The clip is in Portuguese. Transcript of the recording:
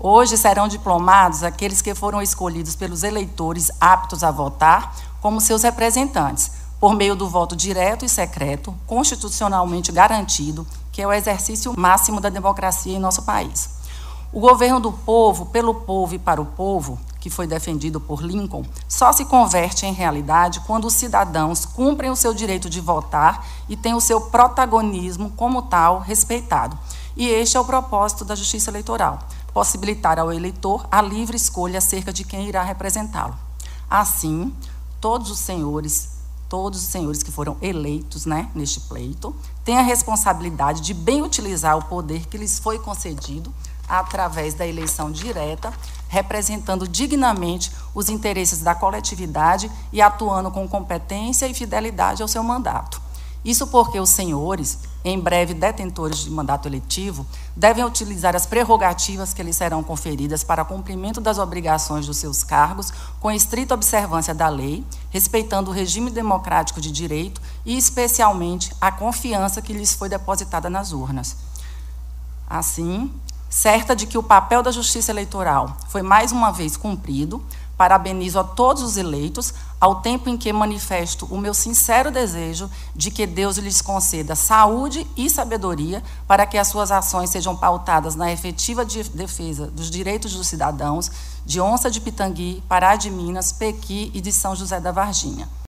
Hoje serão diplomados aqueles que foram escolhidos pelos eleitores aptos a votar como seus representantes, por meio do voto direto e secreto, constitucionalmente garantido, que é o exercício máximo da democracia em nosso país. O governo do povo, pelo povo e para o povo, que foi defendido por Lincoln, só se converte em realidade quando os cidadãos cumprem o seu direito de votar e têm o seu protagonismo como tal respeitado. E este é o propósito da Justiça Eleitoral, possibilitar ao eleitor a livre escolha acerca de quem irá representá-lo. Assim, todos os senhores que foram eleitos, neste pleito, têm a responsabilidade de bem utilizar o poder que lhes foi concedido através da eleição direta, representando dignamente os interesses da coletividade e atuando com competência e fidelidade ao seu mandato. Isso porque os senhores, em breve detentores de mandato eletivo, devem utilizar as prerrogativas que lhes serão conferidas para cumprimento das obrigações dos seus cargos, com estrita observância da lei, respeitando o regime democrático de direito e, especialmente, a confiança que lhes foi depositada nas urnas. Assim, certa de que o papel da Justiça Eleitoral foi mais uma vez cumprido, parabenizo a todos os eleitos, ao tempo em que manifesto o meu sincero desejo de que Deus lhes conceda saúde e sabedoria para que as suas ações sejam pautadas na efetiva defesa dos direitos dos cidadãos de Onça de Pitangui, Pará de Minas, Pequi e de São José da Varginha.